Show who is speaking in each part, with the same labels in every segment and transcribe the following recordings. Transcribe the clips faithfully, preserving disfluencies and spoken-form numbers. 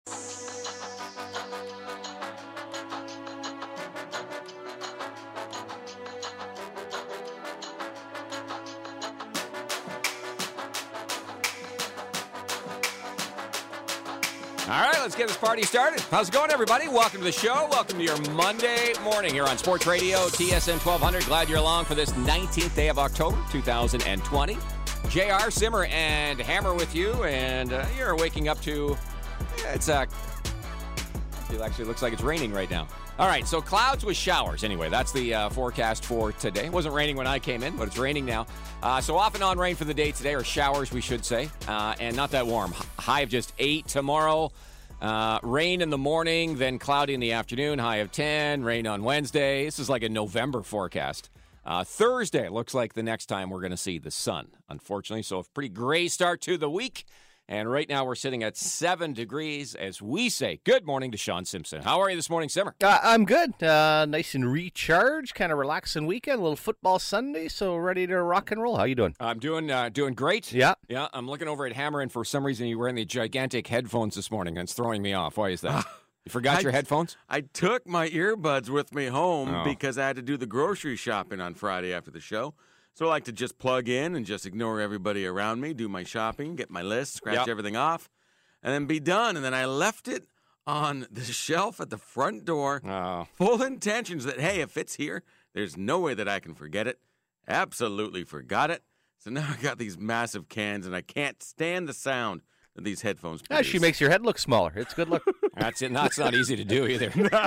Speaker 1: All right, let's get this party started. How's it going, everybody? Welcome to the show. Welcome to your Monday morning here on Sports Radio, T S N twelve hundred. Glad you're along for this nineteenth day of October, two thousand twenty. J R, Simmer, and Hammer with you, and uh, you're waking up to, yeah, it's, uh, it actually looks like it's raining right now. All right, so clouds with showers. Anyway, that's the uh, forecast for today. It wasn't raining when I came in, but it's raining now. Uh, so off and on rain for the day today, or showers, we should say, uh, and not that warm. High of just eight tomorrow. Uh, rain in the morning, then cloudy in the afternoon. High of ten. Rain on Wednesday. This is like a November forecast. Uh, Thursday looks like the next time we're going to see the sun, unfortunately. So a pretty gray start to the week. And right now we're sitting at seven degrees as we say good morning to Sean Simpson. How are you this morning, Simmer?
Speaker 2: Uh, I'm good. Uh, nice and recharged. Kind of relaxing weekend. A little football Sunday, so ready to rock and roll. How you doing?
Speaker 1: I'm doing uh, doing great.
Speaker 2: Yeah.
Speaker 1: Yeah, I'm looking over at Hammer, and for some reason you're wearing the gigantic headphones this morning, and it's throwing me off. Why is that? You forgot
Speaker 3: I,
Speaker 1: your headphones?
Speaker 3: I took my earbuds with me home
Speaker 1: Oh.
Speaker 3: because I had to do the grocery shopping on Friday after the show. So I like to just plug in and just ignore everybody around me, do my shopping, get my list, scratch
Speaker 1: Yep.
Speaker 3: everything off, and then be done. And then I left it on the shelf at the front door,
Speaker 1: Oh.
Speaker 3: full intentions that, hey, if it's here, there's no way that I can forget it. Absolutely forgot it. So now I got these massive cans, and I can't stand the sound that these headphones
Speaker 2: Yeah,
Speaker 3: produce.
Speaker 2: she makes your head look smaller. It's good look.
Speaker 1: That's it. That's not easy to do either.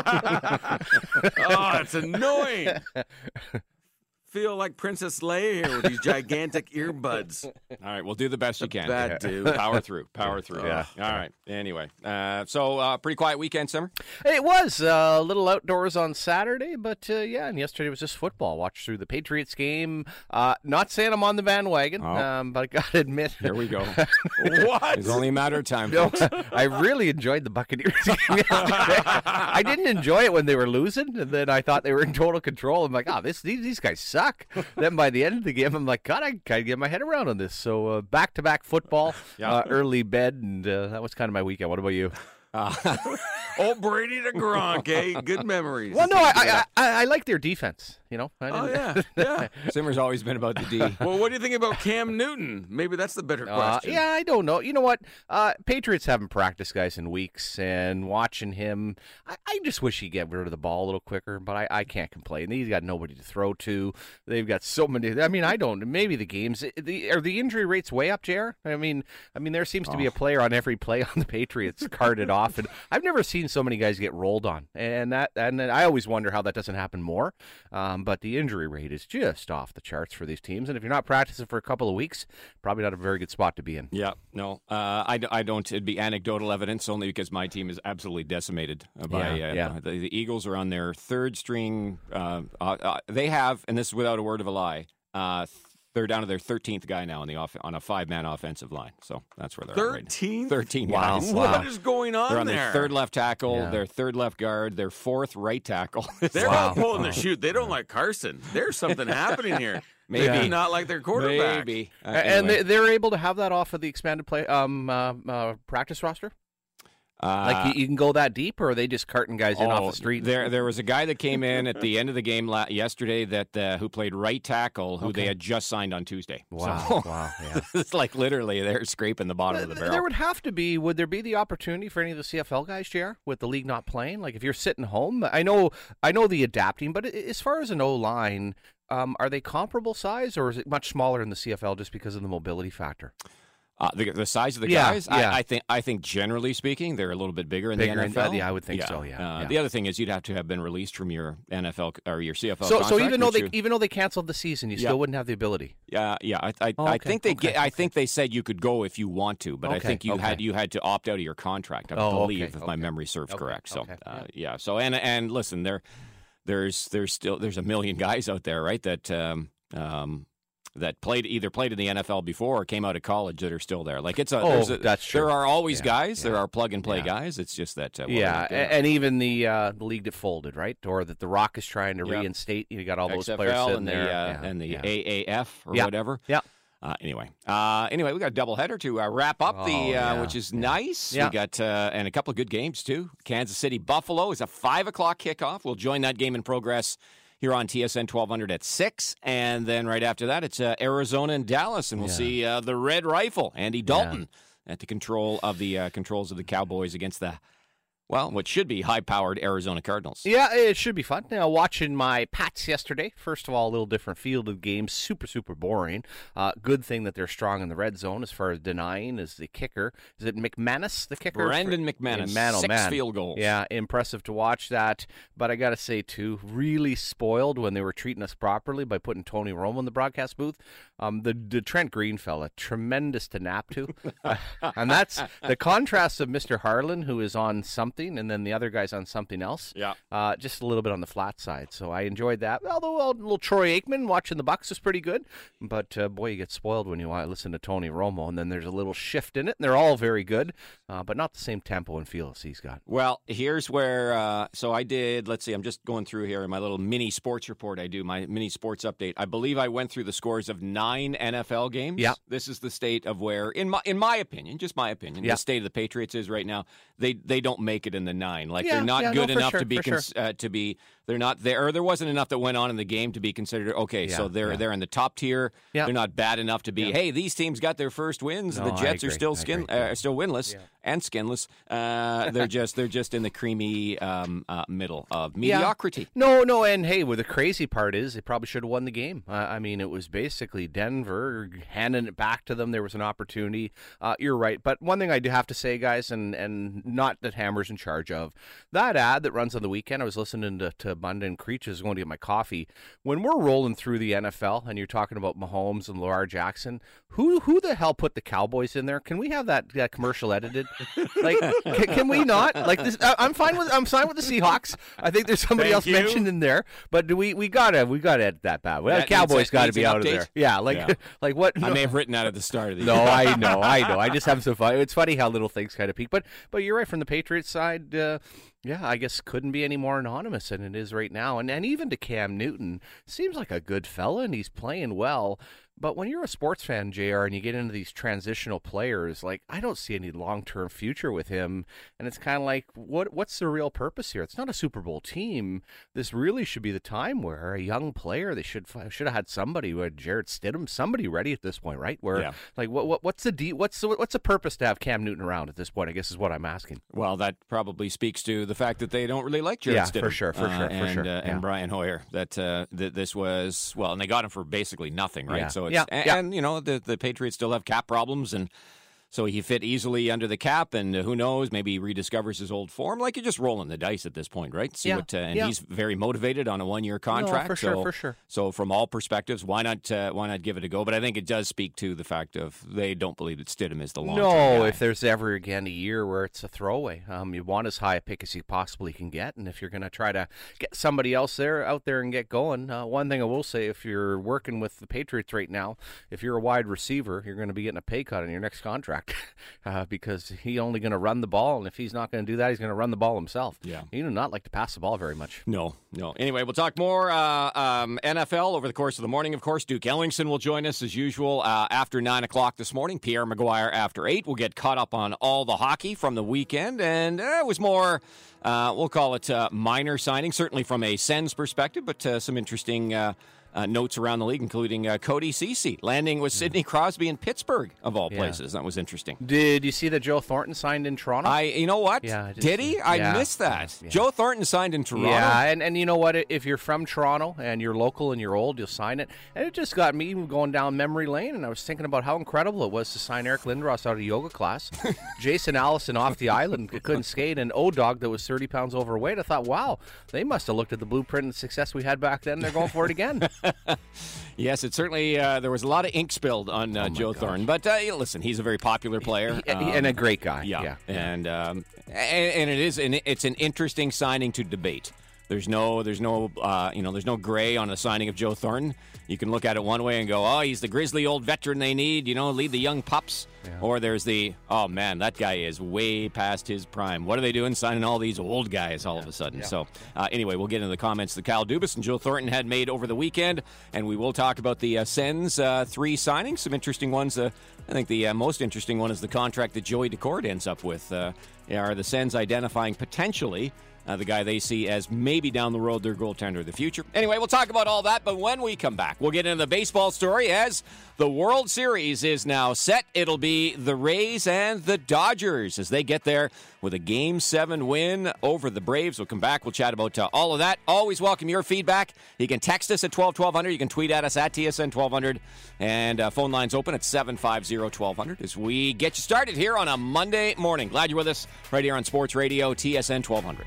Speaker 3: Oh, it's annoying. Feel like Princess Leia here with these gigantic earbuds.
Speaker 1: All right, we'll do the best you can.
Speaker 3: Bad dude.
Speaker 1: Power through. Power through.
Speaker 2: Yeah.
Speaker 1: All right. Anyway, uh, so uh, pretty quiet weekend, Simmer?
Speaker 2: It was uh, a little outdoors on Saturday, but uh, yeah, and yesterday was just football. Watched through the Patriots game. Uh, not saying I'm on the bandwagon,
Speaker 1: Oh.
Speaker 2: um, but I got to admit.
Speaker 1: Here we go.
Speaker 3: What?
Speaker 1: It's only a matter of time,
Speaker 2: No,
Speaker 1: folks.
Speaker 2: I really enjoyed the Buccaneers game yesterday. I didn't enjoy it when they were losing, and then I thought they were in total control. I'm like, oh, this these, these guys suck. Then by the end of the game, I'm like, God, I can't get my head around on this. So uh, back-to-back football,
Speaker 1: Yeah.
Speaker 2: uh, early bed, and uh, that was kind of my weekend. What about you?
Speaker 1: Uh,
Speaker 3: Old Brady to Gronk, eh? Good memories.
Speaker 2: Well, no, I I, I, I like their defense. You know. I
Speaker 3: Oh,
Speaker 2: didn't-
Speaker 3: yeah, yeah.
Speaker 1: Simmer's always been about the D.
Speaker 3: Well, what do you think about Cam Newton? Maybe that's the better
Speaker 2: Uh,
Speaker 3: question.
Speaker 2: yeah, I don't know. You know what? Uh, Patriots haven't practiced guys in weeks, and watching him, I, I just wish he'd get rid of the ball a little quicker. But I, I can't complain. He's got nobody to throw to. They've got so many. I mean, I don't. Maybe the games. The are the injury rates way up, J R? I mean, I mean, there seems to be a player on every play on the Patriots carted off, and I've never seen so many guys get rolled on. And that, and I always wonder how that doesn't happen more. Um, but the injury rate is just off the charts for these teams, and if you're not practicing for a couple of weeks, probably not a very good spot to be in.
Speaker 1: Yeah, no, uh, I, I don't. It'd be anecdotal evidence only because my team is absolutely decimated by.
Speaker 2: Yeah,
Speaker 1: uh,
Speaker 2: yeah.
Speaker 1: The, the Eagles are on their third string. Uh, uh, uh, they have, and this is without a word of a lie. Uh, they're down to their thirteenth guy now on the off, on a five-man offensive line. So that's where they're at right now.
Speaker 3: Thirteen.
Speaker 1: Thirteen
Speaker 2: Wow.
Speaker 1: guys.
Speaker 2: Wow.
Speaker 3: What is going on
Speaker 1: They're on
Speaker 3: there?
Speaker 1: their third left tackle,
Speaker 2: Yeah.
Speaker 1: their third left guard, their fourth right tackle.
Speaker 3: They're
Speaker 2: Wow.
Speaker 3: all pulling the shoot. They don't like Carson. There's something happening here.
Speaker 1: Maybe.
Speaker 3: They do not like their quarterback.
Speaker 1: Maybe. Uh,
Speaker 2: and
Speaker 1: anyway.
Speaker 2: they, they're able to have that off of the expanded play um, uh, uh, practice roster?
Speaker 1: Uh,
Speaker 2: Like you, you can go that deep, or are they just carting guys in
Speaker 1: Oh,
Speaker 2: off the street?
Speaker 1: There, there was a guy that came in at the end of the game la- yesterday that uh, who played right tackle, who they
Speaker 2: Okay.
Speaker 1: had just signed on Tuesday.
Speaker 2: Wow,
Speaker 1: So,
Speaker 2: wow, yeah.
Speaker 1: it's like literally they're scraping the bottom of the
Speaker 2: There
Speaker 1: barrel.
Speaker 2: would have to be. Would there be the opportunity for any of the C F L guys, J R, with the league not playing? Like if you're sitting home, I know, I know the adapting, but a- as far as an O line, um, are they comparable size, or is it much smaller in the C F L just because of the mobility factor?
Speaker 1: Uh, the, the size of the
Speaker 2: Yeah,
Speaker 1: guys,
Speaker 2: yeah.
Speaker 1: I, I think. I think generally speaking, they're a little bit bigger in
Speaker 2: Bigger
Speaker 1: the
Speaker 2: in-
Speaker 1: N F L.
Speaker 2: yeah, I would think so, yeah,
Speaker 1: Uh,
Speaker 2: yeah.
Speaker 1: The other thing is you'd have to have been released from your N F L or your C F L
Speaker 2: So,
Speaker 1: contract.
Speaker 2: so even though
Speaker 1: which
Speaker 2: they
Speaker 1: you-
Speaker 2: even though they canceled the season, you
Speaker 1: Yeah.
Speaker 2: still wouldn't have the ability.
Speaker 1: Yeah, yeah. I, I,
Speaker 2: Oh,
Speaker 1: I
Speaker 2: okay,
Speaker 1: think they
Speaker 2: okay,
Speaker 1: get. I
Speaker 2: okay.
Speaker 1: think they said you could go if you want to, but I
Speaker 2: Okay,
Speaker 1: think you
Speaker 2: okay.
Speaker 1: had you had to opt out of your contract. I
Speaker 2: Oh,
Speaker 1: believe,
Speaker 2: okay,
Speaker 1: if my
Speaker 2: okay.
Speaker 1: memory serves
Speaker 2: Okay,
Speaker 1: correct. So,
Speaker 2: okay,
Speaker 1: uh, yeah. So and and listen, there, there's there's still there's a million guys out there, right? That um, um, that played either played in the N F L before or came out of college that are still there. Like it's a,
Speaker 2: Oh,
Speaker 1: there's a
Speaker 2: that's true.
Speaker 1: there are always
Speaker 2: Yeah,
Speaker 1: guys. There
Speaker 2: yeah,
Speaker 1: are plug and play
Speaker 2: yeah.
Speaker 1: guys. It's just that uh, well,
Speaker 2: Yeah,
Speaker 1: they're not
Speaker 2: a- and even the uh, the league that folded, right, or that the Rock is trying to
Speaker 1: Yeah.
Speaker 2: reinstate. You got all those
Speaker 1: X F L
Speaker 2: players sitting
Speaker 1: and the
Speaker 2: there,
Speaker 1: uh,
Speaker 2: yeah,
Speaker 1: and the
Speaker 2: yeah.
Speaker 1: A A F or
Speaker 2: Yeah.
Speaker 1: whatever.
Speaker 2: Yeah.
Speaker 1: Uh, anyway, uh, anyway, we got a doubleheader to uh, wrap up
Speaker 2: Oh,
Speaker 1: the, uh,
Speaker 2: yeah.
Speaker 1: which is nice.
Speaker 2: Yeah.
Speaker 1: We got uh, and a couple of good games too. Kansas City Buffalo is a five o'clock kickoff. We'll join that game in progress here on T S N twelve hundred at six, and then right after that, it's uh, Arizona and Dallas, and we'll
Speaker 2: Yeah.
Speaker 1: see uh, the Red Rifle, Andy Dalton, at the control of the uh, controls of the Cowboys against the. Well, what should be high-powered Arizona Cardinals.
Speaker 2: Yeah, it should be fun. Now, watching my Pats yesterday, first of all, a little different field of games, super, super boring. Uh, good thing that they're strong in the red zone as far as denying is the kicker. Is it McManus, the kicker?
Speaker 1: Brandon McManus,
Speaker 2: Yeah, man, oh,
Speaker 1: six
Speaker 2: man.
Speaker 1: field goals.
Speaker 2: Yeah, impressive to watch that. But I got to say, too, really spoiled when they were treating us properly by putting Tony Romo in the broadcast booth. Um, the, the Trent Green fella, tremendous to nap to. uh, and that's the contrast of Mister Harlan, who is on something, and then the other guy's on something else.
Speaker 1: Yeah.
Speaker 2: Uh, just a little bit on the flat side. So I enjoyed that. Although uh, little Troy Aikman watching the Bucks is pretty good. But, uh, boy, you get spoiled when you uh, listen to Tony Romo, and then there's a little shift in it, and they're all very good, uh, but not the same tempo and feel as he's got.
Speaker 1: Well, here's where, uh, so I did, let's see, I'm just going through here in my little mini sports report I do, my mini sports update. I believe I went through the scores of nine N F L games.
Speaker 2: Yeah.
Speaker 1: This is the state of where, in my in my opinion, just my opinion,
Speaker 2: Yeah.
Speaker 1: the state of the Patriots is right now, they they don't make it in the nine. Like,
Speaker 2: Yeah,
Speaker 1: they're not
Speaker 2: yeah,
Speaker 1: good
Speaker 2: no, for
Speaker 1: enough
Speaker 2: sure,
Speaker 1: to be,
Speaker 2: for
Speaker 1: cons- uh, to be, they're not there, or there wasn't enough that went on in the game to be considered, okay,
Speaker 2: Yeah,
Speaker 1: so they're
Speaker 2: yeah.
Speaker 1: they're in the top tier.
Speaker 2: Yeah.
Speaker 1: They're not bad enough to be,
Speaker 2: Yeah.
Speaker 1: hey, these teams got their first wins,
Speaker 2: No,
Speaker 1: the
Speaker 2: I
Speaker 1: Jets are
Speaker 2: agree,
Speaker 1: still
Speaker 2: I
Speaker 1: skin,
Speaker 2: agree,
Speaker 1: uh,
Speaker 2: yeah.
Speaker 1: are still winless
Speaker 2: Yeah.
Speaker 1: and skinless. Uh, they're just they're just in the creamy um, uh, middle of mediocrity.
Speaker 2: No, no, and hey, well, the crazy part is they probably should have won the game. Uh, I mean, it was basically Denver handing it back to them. There was an opportunity. Uh, you're right. But one thing I do have to say, guys, and, and not that Hammer's in charge of, that ad that runs on the weekend, I was listening to, to Bunda and Creech, I was going to get my coffee. When we're rolling through the N F L and you're talking about Mahomes and Lamar Jackson, who who the hell put the Cowboys in there? Can we have that, that commercial edited? Like, can, can we not? Like this, I, I'm fine with I'm fine with the Seahawks. I think there's somebody
Speaker 1: Thank
Speaker 2: else
Speaker 1: you.
Speaker 2: mentioned in there, but do we we gotta we gotta edit that bad. Well,
Speaker 1: That
Speaker 2: the Cowboys
Speaker 1: needs a-
Speaker 2: got to
Speaker 1: needs
Speaker 2: be
Speaker 1: an
Speaker 2: out of
Speaker 1: update?
Speaker 2: there. Yeah, like
Speaker 1: Yeah.
Speaker 2: like what?
Speaker 1: I
Speaker 2: no,
Speaker 1: may have written that at the start of the
Speaker 2: no,
Speaker 1: year.
Speaker 2: I know, I know. I just have some fun. It's funny how little things kind of peak, but but you're right. From the Patriots side, uh, yeah, I guess couldn't be any more anonymous than it is right now. And and even to Cam Newton, seems like a good fella, and he's playing well. But when you're a sports fan, J R, and you get into these transitional players, like, I don't see any long-term future with him. And it's kind of like, what what's the real purpose here? It's not a Super Bowl team. This really should be the time where a young player, they should should have had somebody, where Jarrett Stidham, somebody ready at this point, right? Where,
Speaker 1: Yeah.
Speaker 2: like, what, what what's the de- what's the, what's the purpose to have Cam Newton around at this point, I guess is what I'm asking.
Speaker 1: Well, that probably speaks to the fact that they don't really like Jared
Speaker 2: Yeah,
Speaker 1: Stidham.
Speaker 2: for sure, for
Speaker 1: uh,
Speaker 2: sure, for
Speaker 1: and,
Speaker 2: sure,
Speaker 1: Uh,
Speaker 2: yeah.
Speaker 1: And Brian Hoyer. That uh, that this was, well, and they got him for basically nothing, right?
Speaker 2: Yeah.
Speaker 1: So it's
Speaker 2: Yeah,
Speaker 1: and,
Speaker 2: yeah.
Speaker 1: and you know the the Patriots still have cap problems, and so he fit easily under the cap, and uh, who knows, maybe he rediscovers his old form. Like, you're just rolling the dice at this point, right? See
Speaker 2: Yeah,
Speaker 1: what, uh, and
Speaker 2: yeah.
Speaker 1: he's very motivated on a one-year contract.
Speaker 2: for sure,
Speaker 1: so,
Speaker 2: for sure.
Speaker 1: So from all perspectives, why not uh, why not give it a go? But I think it does speak to the fact of they don't believe that Stidham is the long
Speaker 2: No,
Speaker 1: guy.
Speaker 2: if there's ever again a year where it's a throwaway, um, you want as high a pick as you possibly can get, and if you're going to try to get somebody else there out there and get going, uh, one thing I will say: if you're working with the Patriots right now, if you're a wide receiver, you're going to be getting a pay cut on your next contract uh, because he's only going to run the ball, and if he's not going to do that, he's going to run the ball himself.
Speaker 1: Yeah.
Speaker 2: He do not like to pass the ball very much.
Speaker 1: No, no. Anyway, we'll talk more uh, um, N F L over the course of the morning. Of course, Duke Ellingson will join us as usual uh, after nine o'clock this morning. Pierre Maguire after eight. We'll get caught up on all the hockey from the weekend, and uh, it was more, uh, we'll call it uh, minor signing, certainly from a Sens perspective, but uh, some interesting uh, uh, notes around the league, including uh, Cody Ceci landing with Sidney Crosby in Pittsburgh, of all
Speaker 2: Yeah.
Speaker 1: places. That was interesting.
Speaker 2: Did you see that Joe Thornton signed in Toronto?
Speaker 1: I, you know what?
Speaker 2: Yeah, I did
Speaker 1: Did
Speaker 2: see-
Speaker 1: he? I
Speaker 2: yeah,
Speaker 1: missed that.
Speaker 2: yeah, yeah.
Speaker 1: Joe Thornton signed in Toronto.
Speaker 2: Yeah, and, and you know what? If you're from Toronto and you're local and you're old, you'll sign it. And it just got me going down memory lane, and I was thinking about how incredible it was to sign Eric Lindros out of yoga class, Jason Allison off the island, couldn't skate, and O-Dog that was thirty pounds overweight. I thought, wow, they must have looked at the blueprint and the success we had back then. They're going for it again.
Speaker 1: Yes, it certainly, uh, there was a lot of ink spilled on uh, Joe Thornton. But uh, listen, he's a very popular player.
Speaker 2: He-
Speaker 1: um,
Speaker 2: and a great guy.
Speaker 1: Yeah,
Speaker 2: Yeah.
Speaker 1: and um, and, and it is an, it's an interesting signing to debate. There's no there's no uh, you know there's no gray on the signing of Joe Thornton. You can look at it one way and go, oh, he's the grizzly old veteran they need. You know, lead the young pups.
Speaker 2: Yeah.
Speaker 1: Or there's the, oh, man, that guy is way past his prime. What are they doing signing all these old guys all yeah. of a sudden? Yeah. So, uh, anyway, we'll get into the comments that Kyle Dubas and Joe Thornton had made over the weekend, and we will talk about the uh, Sens uh, three signings, some interesting ones. Uh, I think the uh, most interesting one is the contract that Joey Daccord ends up with. Uh, are the Sens identifying potentially Uh, the guy they see as maybe down the road their goaltender of the future. Anyway, we'll talk about all that, but when we come back, we'll get into the baseball story as the World Series is now set. It'll be the Rays and the Dodgers as they get there with a Game seven win over the Braves. We'll come back. We'll chat about uh, all of that. Always welcome your feedback. You can text us at twelve twelve hundred. You can tweet at us at T S N twelve hundred. And uh, phone lines open at seven five zero, twelve hundred as we get you started here on a Monday morning. Glad you're with us right here on Sports Radio, T S N twelve hundred.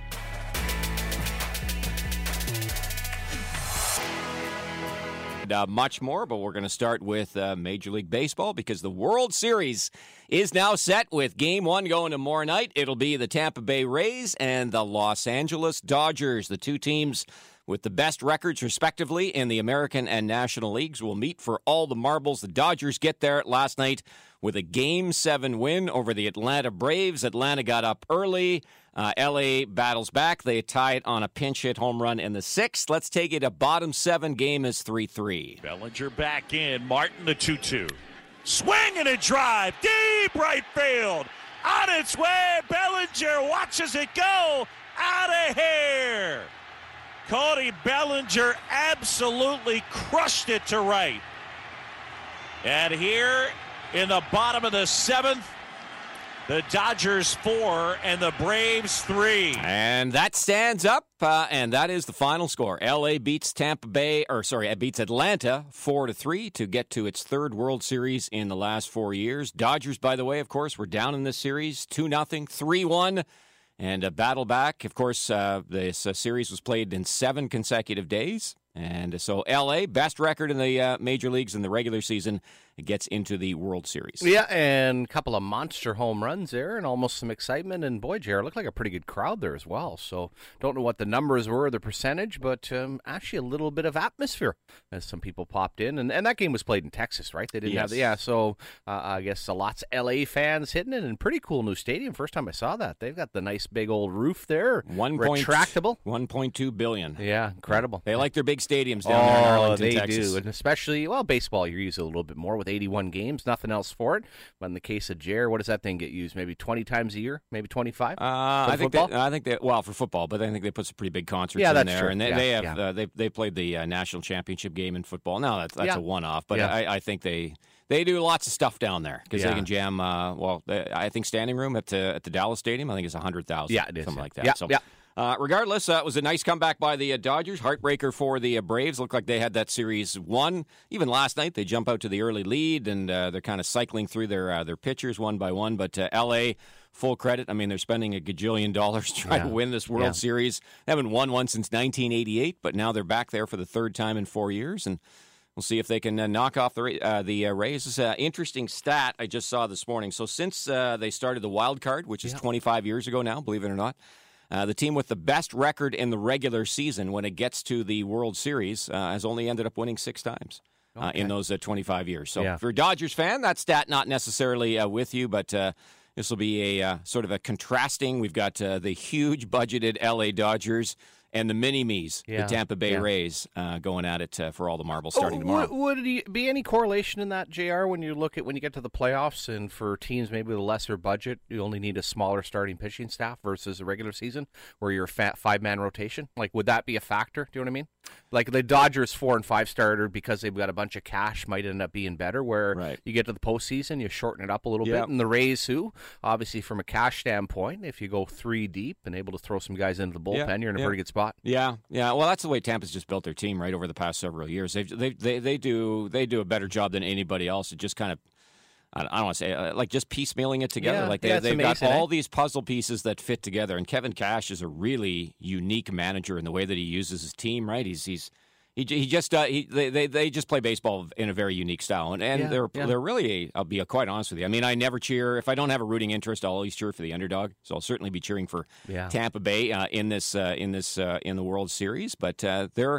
Speaker 1: Uh, much more, but we're going to start with uh, Major League Baseball because the World Series is now set with Game one going tomorrow night. It'll be the Tampa Bay Rays and the Los Angeles Dodgers. The two teams with the best records, respectively, in the American and National Leagues will meet for all the marbles. The Dodgers get there last night with a Game seven win over the Atlanta Braves. Atlanta got up early. Uh, L A battles back. They tie it on a pinch hit home run in the sixth. Let's take it a bottom seven. Game is three three.
Speaker 4: Bellinger back in. Martin the two two. Swing and a drive. Deep right field. On its way. Bellinger watches it go. Out of here. Cody Bellinger absolutely crushed it to right. And here in the bottom of the seventh, the Dodgers four and the Braves three.
Speaker 1: And that stands up, uh, and that is the final score. L A beats Tampa Bay, or sorry, it beats Atlanta four to three to get to its third World Series in the last four years. Dodgers, by the way, of course, were down in this series two nothing, three one, and a battle back. Of course, uh, this uh, series was played in seven consecutive days. And so L A, best record in the uh, major leagues in the regular season, it gets into the World Series.
Speaker 2: Yeah, and a couple of monster home runs there and almost some excitement. And boy, Jared, looked like a pretty good crowd there as well. So don't know what the numbers were, the percentage, but um, actually a little bit of atmosphere as some people popped in. And, and that game was played in Texas, right? They didn't
Speaker 1: yes.
Speaker 2: have the, yeah, so uh, I guess uh, lots of L A fans hitting it, and pretty cool new stadium. First time I saw that. They've got the nice big old roof there.
Speaker 1: One
Speaker 2: retractable.
Speaker 1: one point two billion dollars.
Speaker 2: Yeah, incredible.
Speaker 1: They like their big stadiums down
Speaker 2: oh,
Speaker 1: there in Arlington,
Speaker 2: they
Speaker 1: Texas.
Speaker 2: do, and especially, well, baseball, you're used a little bit more with eighty-one games, nothing else for it. But in the case of Jer, what does that thing get used? Maybe twenty times a year, maybe twenty-five.
Speaker 1: Uh, I think they, I think they well for football, but I think they put some pretty big concerts
Speaker 2: yeah,
Speaker 1: in
Speaker 2: that's
Speaker 1: there,
Speaker 2: true.
Speaker 1: and they,
Speaker 2: yeah,
Speaker 1: they have
Speaker 2: yeah.
Speaker 1: uh, they they played the uh, national championship game in football. Now that's that's
Speaker 2: yeah.
Speaker 1: a one-off, but
Speaker 2: yeah.
Speaker 1: I, I think they. They do lots of stuff down there because
Speaker 2: yeah.
Speaker 1: they can jam. Uh, well, they, I think standing room at uh, at the Dallas Stadium. I think it's a hundred thousand.
Speaker 2: Yeah, it is.
Speaker 1: Something
Speaker 2: yeah.
Speaker 1: like that.
Speaker 2: Yeah,
Speaker 1: so,
Speaker 2: yeah.
Speaker 1: Uh, regardless, uh, it was a nice comeback by the uh, Dodgers. Heartbreaker for the uh, Braves. Looked like they had that series won. Even last night, they jump out to the early lead, and uh, they're kind of cycling through their uh, their pitchers one by one. But uh, L A, full credit. I mean, they're spending a gajillion dollars trying
Speaker 2: yeah.
Speaker 1: to win this World
Speaker 2: yeah.
Speaker 1: Series. They haven't won one since nineteen eighty-eight, but now they're back there for the third time in four years, and we'll see if they can uh, knock off the uh, the uh, Rays. This is an interesting stat I just saw this morning. So since uh, they started the wild card, which is yeah. twenty-five years ago now, believe it or not, uh, the team with the best record in the regular season when it gets to the World Series uh, has only ended up winning six times. Uh, okay. in those uh, twenty-five years. So
Speaker 2: yeah.
Speaker 1: if you're a Dodgers fan, that stat not necessarily uh, with you, but uh, this will be a uh, sort of a contrasting. We've got uh, the huge budgeted L A Dodgers and the mini-me's,
Speaker 2: yeah.
Speaker 1: the Tampa Bay
Speaker 2: yeah.
Speaker 1: Rays, uh, going at it uh, for all the marbles starting oh, tomorrow.
Speaker 2: Would, would it be any correlation in that, J R, when you look at when you get to the playoffs and for teams maybe with a lesser budget, you only need a smaller starting pitching staff versus a regular season where you're a fat five-man rotation? Like, would that be a factor? Do you know what I mean? Like the Dodgers four and five starter because they've got a bunch of cash might end up being better. Where
Speaker 1: right.
Speaker 2: you get to the postseason, you shorten it up a little
Speaker 1: yep.
Speaker 2: bit, and the Rays, who obviously from a cash standpoint, if you go three deep and able to throw some guys into the bullpen,
Speaker 1: yeah.
Speaker 2: you're in a
Speaker 1: yeah.
Speaker 2: pretty good spot.
Speaker 1: Yeah, yeah. Well, that's the way Tampa's just built their team right over the past several years. They've, they they they do they do a better job than anybody else. It just kind of. I don't want to say uh, like just piecemealing it together.
Speaker 2: Yeah,
Speaker 1: like they,
Speaker 2: yeah,
Speaker 1: they've
Speaker 2: amazing,
Speaker 1: got all
Speaker 2: eh?
Speaker 1: these puzzle pieces that fit together. And Kevin Cash is a really unique manager in the way that he uses his team. Right? He's he's he, he just uh, he they, they they just play baseball in a very unique style. And and
Speaker 2: yeah,
Speaker 1: they're
Speaker 2: yeah.
Speaker 1: they're really a, I'll be quite honest with you. I mean, I never cheer if I don't have a rooting interest. I'll always cheer for the underdog. So I'll certainly be cheering for
Speaker 2: yeah.
Speaker 1: Tampa Bay uh, in this uh, in this uh, in the World Series. But uh, they're.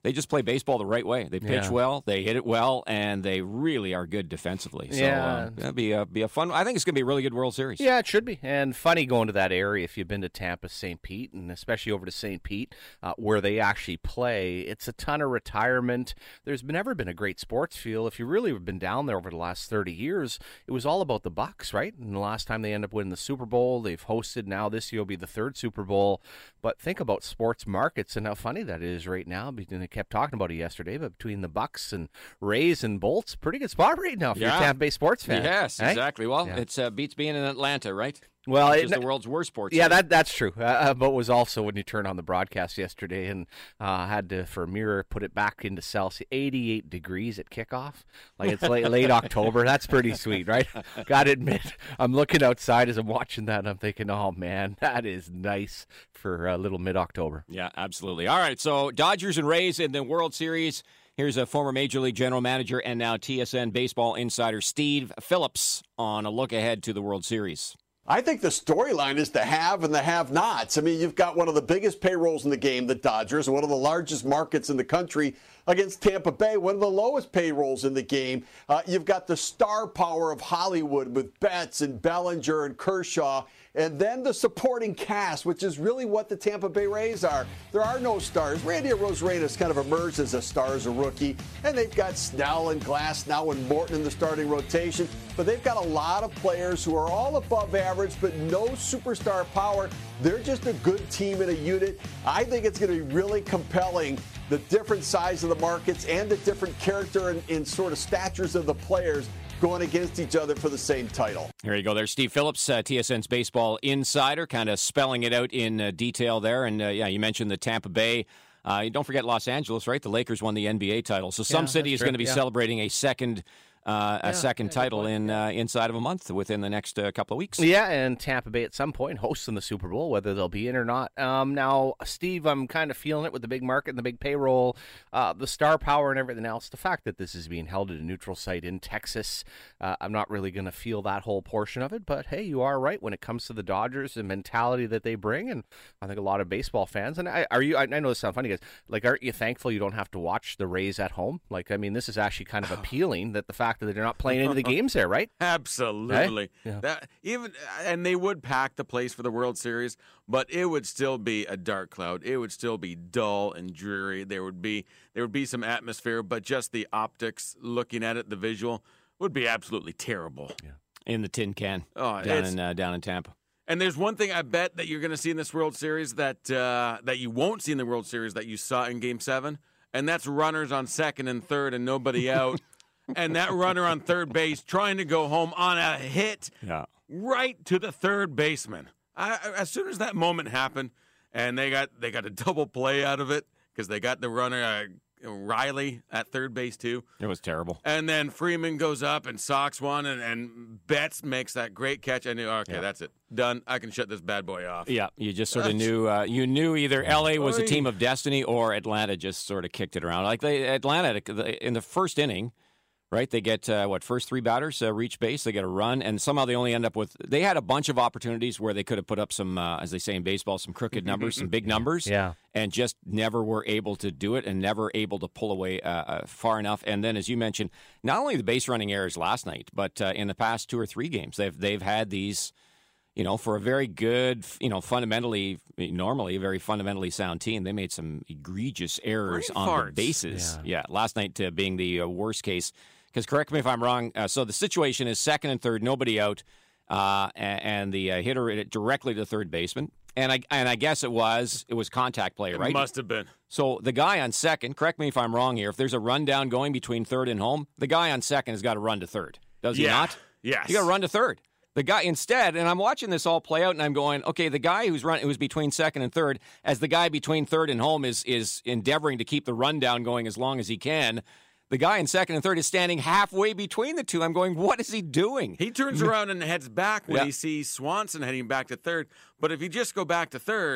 Speaker 1: They just play baseball the right way. They pitch
Speaker 2: Yeah.
Speaker 1: well, they hit it well, and they really are good defensively. So
Speaker 2: Yeah.
Speaker 1: uh, that'd be a, be a fun. I think it's going to be a really good World Series.
Speaker 2: Yeah, it should be. And funny going to that area if you've been to Tampa, Saint Pete, and especially over to Saint Pete, uh, where they actually play. It's a ton of retirement. There's been, never been a great sports feel. If you really have been down there over the last thirty years, it was all about the Bucks, right? And the last time they end up winning the Super Bowl, they've hosted. Now this year will be the third Super Bowl. But think about sports markets and how funny that is right now. And they kept talking about it yesterday, but between the Bucks and Rays and Bolts, pretty good spot right now for
Speaker 1: Yeah.
Speaker 2: your Tampa Bay sports fan.
Speaker 1: Yes,
Speaker 2: right?
Speaker 1: exactly. Well,
Speaker 2: Yeah.
Speaker 1: it's uh, beats being in Atlanta, right?
Speaker 2: Well,
Speaker 1: Which
Speaker 2: it,
Speaker 1: is the world's worst sports.
Speaker 2: yeah,
Speaker 1: city.
Speaker 2: that that's true. Uh, but it was also when you turn on the broadcast yesterday and uh, had to, for a mirror, put it back into Celsius, eighty-eight degrees at kickoff. Like it's late, late October. That's pretty sweet, right? Got to admit, I'm looking outside as I'm watching that and I'm thinking, oh, man, that is nice for a little mid-October.
Speaker 1: Yeah, absolutely. All right, so Dodgers and Rays in the World Series. Here's a former Major League General Manager and now T S N baseball insider Steve Phillips on a look ahead to the World Series.
Speaker 5: I think the storyline is the have and the have-nots. I mean, you've got one of the biggest payrolls in the game, the Dodgers, and one of the largest markets in the country against Tampa Bay, one of the lowest payrolls in the game. Uh, you've got the star power of Hollywood with Betts and Bellinger and Kershaw, and then the supporting cast, which is really what the Tampa Bay Rays are. There are no stars. Randy Arozarena kind of emerged as a star as a rookie, and they've got Snell and Glass now and Morton in the starting rotation, but they've got a lot of players who are all above average, but no superstar power. They're just a good team in a unit. I think it's going to be really compelling, the different size of the markets and the different character and, and sort of statures of the players going against each other for the same title.
Speaker 1: Here you go. There's Steve Phillips, uh, T S N's baseball insider, kind of spelling it out in uh, detail there. And, uh, yeah, you mentioned the Tampa Bay. Uh, don't forget Los Angeles, right? The Lakers won the N B A title. So some
Speaker 2: Yeah,
Speaker 1: city
Speaker 2: that's
Speaker 1: is going to
Speaker 2: true.
Speaker 1: be
Speaker 2: Yeah.
Speaker 1: celebrating a second uh, a
Speaker 2: Yeah,
Speaker 1: second
Speaker 2: yeah, good
Speaker 1: title
Speaker 2: point.
Speaker 1: in uh, inside of a month within the next uh, couple of weeks.
Speaker 2: Yeah, and Tampa Bay at some point hosting the Super Bowl, whether they'll be in or not. Um, now, Steve, I'm kind of feeling it with the big market and the big payroll, uh, the star power and everything else. The fact that this is being held at a neutral site in Texas, uh, I'm not really going to feel that whole portion of it. But, hey, you are right when it comes to the Dodgers and mentality that they bring. And I think a lot of baseball fans, and I, are you, I, I know this sounds funny, guys, like, aren't you thankful you don't have to watch the Rays at home? Like, I mean, this is actually kind of appealing that the fact that they're not playing any of the games there, right?
Speaker 3: Absolutely.
Speaker 2: Hey? Yeah.
Speaker 3: That even and they would pack the place for the World Series, but it would still be a dark cloud. It would still be dull and dreary. There would be there would be some atmosphere, but just the optics, looking at it, the visual would be absolutely terrible.
Speaker 2: Yeah.
Speaker 1: In the tin can
Speaker 3: Oh,
Speaker 1: down
Speaker 3: it's-
Speaker 1: in uh, down in Tampa.
Speaker 3: And there's one thing I bet that you're going to see in this World Series that uh, that you won't see in the World Series that you saw in Game Seven, and that's runners on second and third and nobody out. And that runner on third base trying to go home on a hit
Speaker 1: Yeah.
Speaker 3: right to the third baseman. I, as soon as that moment happened, and they got they got a double play out of it because they got the runner uh, Riley at third base too,
Speaker 1: It was terrible.
Speaker 3: and then Freeman goes up and socks one, and, and Betts makes that great catch. I knew, okay,
Speaker 1: Yeah.
Speaker 3: that's it, done. I can shut this bad boy off.
Speaker 1: Yeah, you just sort of knew uh, you knew either L A was a
Speaker 3: Oy.
Speaker 1: team of destiny or Atlanta just sort of kicked it around. Like they Atlanta in the first inning, right? They get uh, what first three batters uh, reach base, they get a run, and somehow they only end up with. They had a bunch of opportunities where they could have put up some, uh, as they say in baseball, some crooked numbers, some big numbers,
Speaker 2: Yeah.
Speaker 1: and just never were able to do it, and never able to pull away uh, uh, far enough. And then, as you mentioned, not only the base running errors last night, but uh, in the past two or three games, they've they've had these. You know, for a very good, you know, fundamentally, normally a very fundamentally sound team, they made some egregious errors
Speaker 3: Brain
Speaker 1: on
Speaker 3: farts.
Speaker 1: the bases.
Speaker 2: Yeah.
Speaker 1: Yeah, last night uh, being the uh, worst case. Because correct me if I'm wrong. Uh, so the situation is second and third, nobody out, uh, and, and the uh, hitter hit it directly to the third baseman. And I and I guess it was it was contact play,
Speaker 3: It
Speaker 1: right?
Speaker 3: must have been.
Speaker 1: So the guy on second, correct me if I'm wrong here. If there's a rundown going between third and home, the guy on second has got to run to third. Does he
Speaker 3: Yeah.
Speaker 1: not?
Speaker 3: Yes.
Speaker 1: You got to run to third. The guy instead, and I'm watching this all play out, and I'm going, okay, the guy who's run, who's between second and third, as the guy between third and home is is endeavoring to keep the rundown going as long as he can. The guy in second and third is standing halfway between the two. I'm going, what is he doing?
Speaker 3: He turns around and heads back when
Speaker 1: Yeah.
Speaker 3: he sees Swanson heading back to third. But if you just go back to third,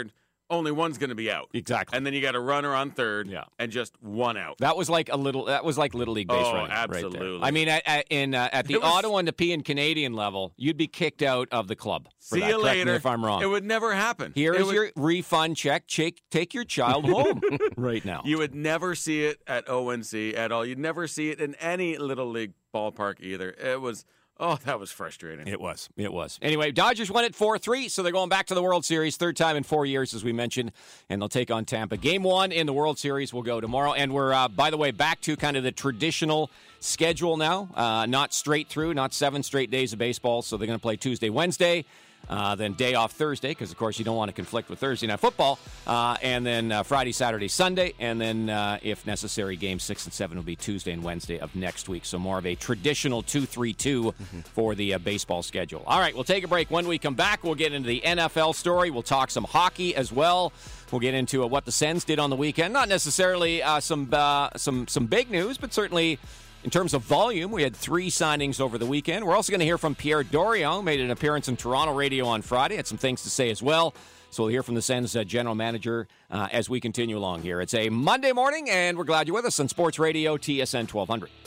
Speaker 3: only one's going to be out.
Speaker 1: Exactly.
Speaker 3: And then you got a runner on third
Speaker 1: Yeah.
Speaker 3: and just one out.
Speaker 1: That was like a little. That was like Little League base
Speaker 3: Oh,
Speaker 1: running.
Speaker 3: absolutely.
Speaker 1: Right there. I mean, at, at, in uh, at the
Speaker 3: It was-
Speaker 1: Ottawa and Nepean Canadian level, you'd be kicked out of the club. For
Speaker 3: See
Speaker 1: that.
Speaker 3: you
Speaker 1: Correct me
Speaker 3: later.
Speaker 1: if I'm wrong.
Speaker 3: It would never happen.
Speaker 1: Here
Speaker 3: It
Speaker 1: is
Speaker 3: would-
Speaker 1: your refund check. Take, take your child home right now.
Speaker 3: You would never see it at O N C at all. You'd never see it in any Little League ballpark either. It was, oh, that was frustrating.
Speaker 1: It was. It was. Anyway, Dodgers won it four three, so they're going back to the World Series, third time in four years, as we mentioned, and they'll take on Tampa. Game one in the World Series will go tomorrow, and we're, uh, by the way, back to kind of the traditional schedule now, uh, not straight through, not seven straight days of baseball, so they're going to play Tuesday, Wednesday, Uh, then day off Thursday, because, of course, you don't want to conflict with Thursday Night Football. Uh, and then uh, Friday, Saturday, Sunday. And then, uh, if necessary, games six and seven will be Tuesday and Wednesday of next week. So more of a traditional two three two mm-hmm. for the uh, baseball schedule. All right, we'll take a break. When we come back, we'll get into the N F L story. We'll talk some hockey as well. We'll get into uh, what the Sens did on the weekend. Not necessarily uh, some uh, some some big news, but certainly in terms of volume, we had three signings over the weekend. We're also going to hear from Pierre Dorion, made an appearance in Toronto radio on Friday. Had some things to say as well. So we'll hear from the Sens uh, general manager uh, as we continue along here. It's a Monday morning, and we're glad you're with us on Sports Radio T S N twelve hundred.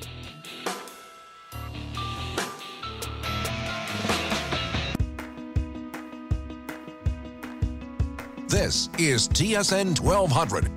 Speaker 6: This is T S N twelve hundred.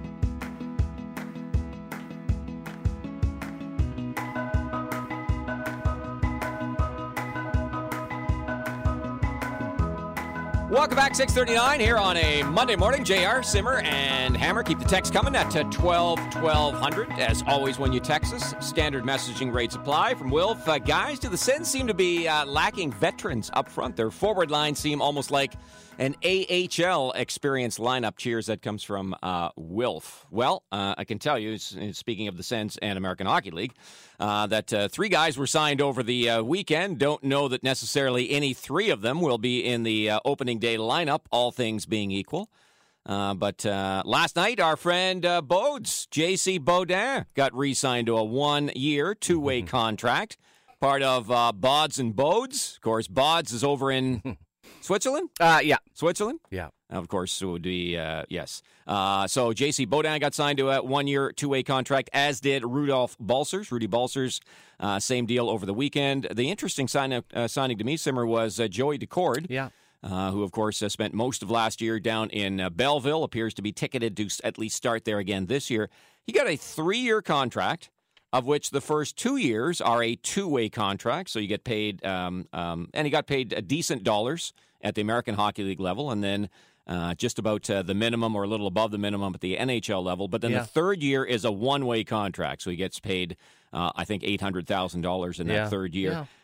Speaker 1: Welcome back, six thirty-nine here on a Monday morning. J R, Simmer, and Hammer. Keep the text coming at twelve twelve hundred. As always, when you text us, standard messaging rates apply. From Wilf, uh, guys, do the Sens seem to be uh, lacking veterans up front? Their forward line seem almost like an A H L experienced lineup. Cheers, that comes from uh, Wilf. Well, uh, I can tell you, speaking of the Sens and American Hockey League, uh, that uh, three guys were signed over the uh, weekend. Don't know that necessarily any three of them will be in the uh, opening day lineup, all things being equal. Uh, but uh, last night, our friend uh, Bodes, J C Beaudin, got re-signed to a one-year, two-way mm-hmm. contract. Part of uh, Bods and Bodes. Of course, Bods is over in Switzerland?
Speaker 2: Uh, yeah.
Speaker 1: Switzerland?
Speaker 2: Yeah.
Speaker 1: Of course, it would be, uh, yes. Uh, so J C Beaudin got signed to a one-year, two-way contract, as did Rudolph Balcers. Rudy Balcers, uh, same deal over the weekend. The interesting sign, uh, signing to me, Simmer, was uh, Joey Decord.
Speaker 2: Yeah.
Speaker 1: Uh, who, of course, uh, spent most of last year down in uh, Belleville, appears to be ticketed to at least start there again this year. He got a three-year contract, of which the first two years are a two-way contract, so you get paid, um, um, and he got paid uh, decent dollars at the American Hockey League level, and then uh, just about uh, the minimum or a little above the minimum at the N H L level. But then
Speaker 2: yeah.
Speaker 1: the third year is a one-way contract, so he gets paid, uh, I think, eight hundred thousand dollars in that
Speaker 2: yeah.
Speaker 1: third year.
Speaker 2: Yeah.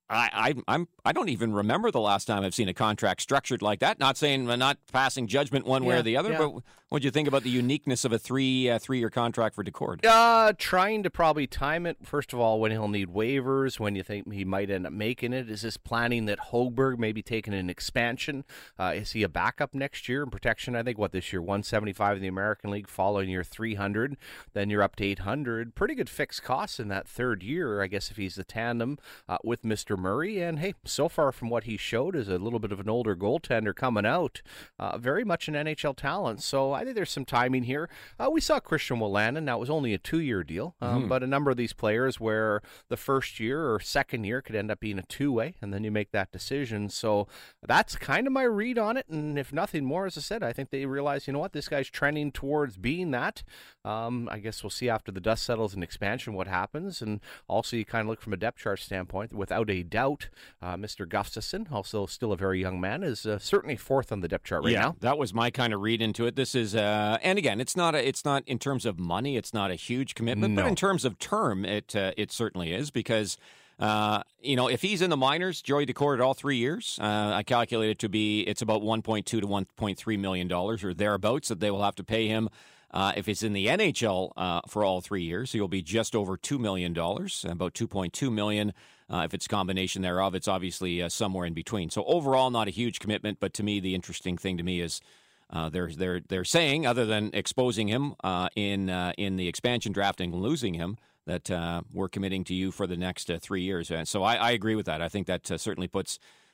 Speaker 1: I, I I'm I don't even remember the last time I've seen a contract structured like that. Not saying not passing judgment one way
Speaker 2: yeah,
Speaker 1: or the other,
Speaker 2: yeah.
Speaker 1: but what do you think about the uniqueness of a three uh, three year contract for Decord?
Speaker 2: Uh, trying to probably time it. First of all, when he'll need waivers, when you think he might end up making it. Is this planning that Hochberg may be taking an expansion? Uh, is he a backup next year in protection? I think what this year one seventy-five in the American League, following year three hundred, then you're up to eight hundred. Pretty good fixed costs in that third year, I guess, if he's the tandem uh, with Mister Murray. And hey, so far from what he showed as a little bit of an older goaltender coming out, uh, very much an N H L talent. So I think there's some timing here. Uh, we saw Christian Wolanin. Now, it was only a two-year deal, um, mm-hmm. but a number of these players where the first year or second year could end up being a two-way, and then you make that decision. So that's kind of my read on it. And if nothing more, as I said, I think they realize, you know what, this guy's trending towards being that. Um, I guess we'll see after the dust settles in expansion what happens. And also you kind of look from a depth chart standpoint, without a doubt, Uh, Mister Gustafsson, also still a very young man, is uh, certainly fourth on the depth chart right
Speaker 1: yeah,
Speaker 2: now.
Speaker 1: That was my kind of read into it. This is, uh, and again, it's not a, it's not in terms of money, it's not a huge commitment,
Speaker 2: no.
Speaker 1: but in terms of term, it uh, it certainly is because. Uh, you know, if he's in the minors, Joey Decord, all three years, uh, I calculate it to be, it's about one point two to one point three million dollars or thereabouts that they will have to pay him. Uh, if it's in the N H L uh, for all three years, he'll be just over two million dollars, about two point two million dollars. Uh, if it's a combination thereof, it's obviously uh, somewhere in between. So overall, not a huge commitment, but to me, the interesting thing to me is uh, they're they're they're saying, other than exposing him uh, in uh, in the expansion draft and losing him, that uh, we're committing to you for the next uh, three years. And so I, I agree with that. I think that uh, certainly puts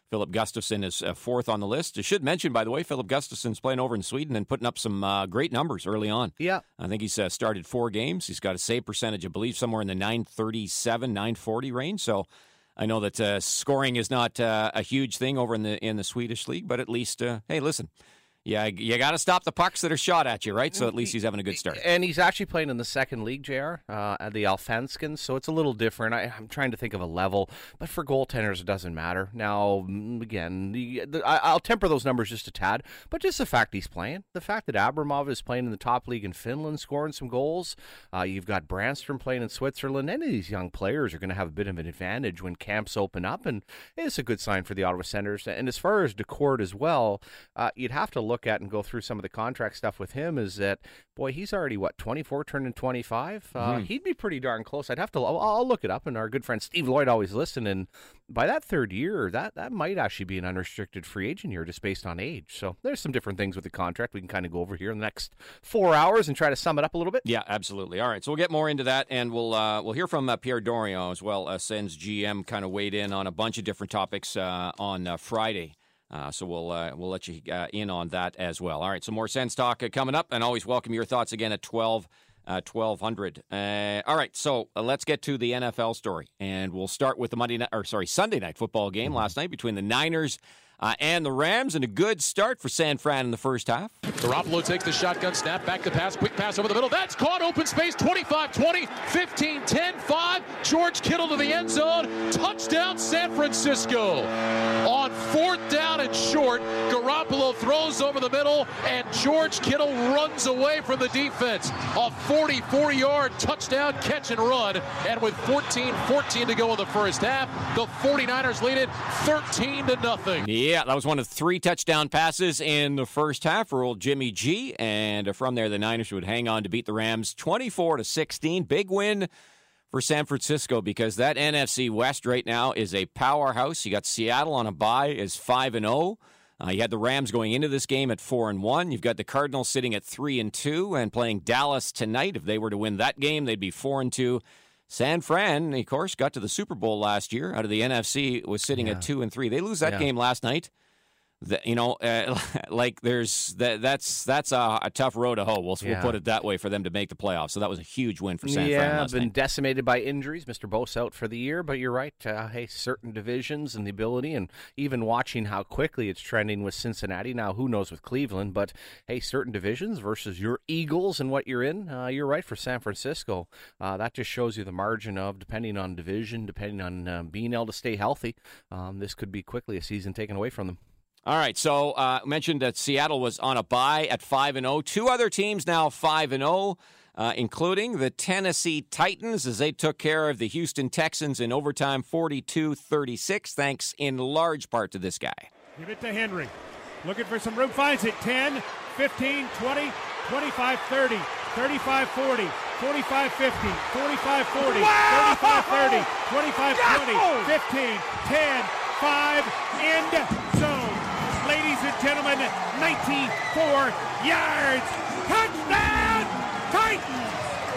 Speaker 1: Philip Gustafsson is uh, fourth on the list. I should mention, by the way, Philip Gustafsson's playing over in Sweden and putting up some uh, great numbers early on.
Speaker 2: Yeah.
Speaker 1: I think he's uh, started four games. He's got a save percentage, I believe, somewhere in the nine thirty-seven, nine forty range. So I know that uh, scoring is not uh, a huge thing over in the in the Swedish league, but at least, uh, hey, listen. Yeah, you got to stop the pucks that are shot at you, right? So at least he's having a good start.
Speaker 2: And he's actually playing in the second league, J R, uh, at the Allsvenskan, so it's a little different. I, I'm trying to think of a level, but for goaltenders, it doesn't matter. Now, again, the, the, I, I'll temper those numbers just a tad, but just the fact he's playing, the fact that Abramov is playing in the top league in Finland, scoring some goals, uh, you've got Brandstrom playing in Switzerland. Any of these young players are going to have a bit of an advantage when camps open up, and it's a good sign for the Ottawa Senators. And as far as Decourt as well, uh, you'd have to look at and go through some of the contract stuff with him is that, boy, he's already, what, twenty-four, turning twenty-five? Uh, mm-hmm. He'd be pretty darn close. I'd have to, I'll, I'll look it up, and our good friend Steve Lloyd always listen, and by that third year, that, that might actually be an unrestricted free agent year just based on age. So there's some different things with the contract we can kind of go over here in the next four hours and try to sum it up a little bit.
Speaker 1: Yeah, absolutely. All right, so we'll get more into that, and we'll uh, we'll hear from uh, Pierre Dorion as well. Uh, Sens G M kind of weighed in on a bunch of different topics uh, on uh, Friday. Uh, so we'll uh, we'll let you uh, in on that as well. All right, so more Sens talk uh, coming up, and always welcome your thoughts again at twelve, uh, twelve hundred. Uh, all right, so uh, let's get to the N F L story, and we'll start with the Monday night, or sorry, Sunday night football game mm-hmm. last night between the Niners uh, and the Rams, and a good start for San Fran in the first half.
Speaker 7: Garoppolo takes the shotgun snap, back to pass, quick pass over the middle. That's caught, open space, twenty-five twenty, fifteen ten, five. George Kittle to the end zone. Touchdown, San Francisco. On fourth down and short, Garoppolo throws over the middle, and George Kittle runs away from the defense. A forty-four-yard touchdown catch and run. And with fourteen fourteen to go in the first half, the 49ers lead it thirteen to nothing.
Speaker 1: Yeah, that was one of three touchdown passes in the first half for old Jimmy G. And from there, the Niners would hang on to beat the Rams twenty-four to sixteen. Big win for San Francisco because that N F C West right now is a powerhouse. You got Seattle on a bye as five and oh. Uh, you had the Rams going into this game at four and one. You've got the Cardinals sitting at three and two and playing Dallas tonight. If they were to win that game, they'd be four and two. San Fran, of course, got to the Super Bowl last year out of the N F C, was sitting yeah. at two and three. They lose that yeah. game last night. The, you know, uh, like there's that. That's that's a, a tough road to hoe. We'll, yeah. we'll put it that way for them to make the playoffs. So that was a huge win for San
Speaker 2: yeah,
Speaker 1: Fran last
Speaker 2: been
Speaker 1: night.
Speaker 2: Decimated by injuries. Mister Bose out for the year, but you're right. Uh, hey, certain divisions and the ability, and even watching how quickly it's trending with Cincinnati. Now, who knows with Cleveland? But hey, certain divisions versus your Eagles and what you're in. Uh, you're right for San Francisco. Uh, that just shows you the margin of depending on division, depending on uh, being able to stay healthy. Um, this could be quickly a season taken away from them.
Speaker 1: All right, so I uh, mentioned that Seattle was on a bye at five and oh. Two other teams now five and oh, uh, including the Tennessee Titans as they took care of the Houston Texans in overtime forty-two thirty-six, thanks in large part to this guy.
Speaker 8: Give it to Henry. Looking for some room. Finds it. ten, fifteen, twenty, twenty-five thirty, thirty-five forty, forty-five fifty, forty-five forty, thirty-five thirty, twenty-five twenty, fifteen, ten, five, end zone. Ladies and gentlemen, ninety-four yards. Touchdown, Titans!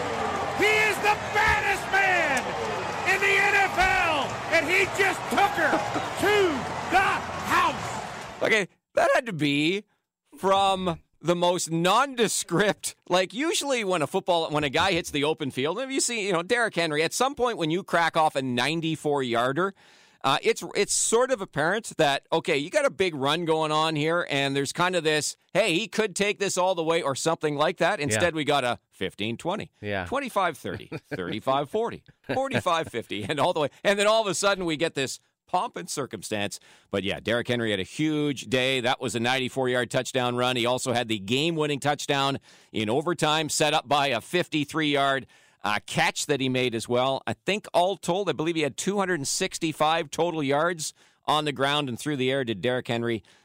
Speaker 8: He is the baddest man in the N F L, and he just took her to the house.
Speaker 1: Okay, that had to be from the most nondescript. Like usually when a football, when a guy hits the open field, if you see, you know, Derrick Henry, at some point when you crack off a ninety-four yarder, Uh, it's it's sort of apparent that, okay, you got a big run going on here, and there's kind of this, hey, he could take this all the way or something like that. Instead, yeah. we got a fifteen twenty,
Speaker 2: yeah.
Speaker 1: twenty-five thirty, thirty-five forty, forty-five fifty, and all the way. And then all of a sudden we get this pomp and circumstance. But yeah, Derrick Henry had a huge day. That was a ninety-four-yard touchdown run. He also had the game-winning touchdown in overtime, set up by a fifty-three-yard Uh, catch that he made as well. I think all told, I believe he had two hundred sixty-five total yards on the ground and through the air did Derrick Henry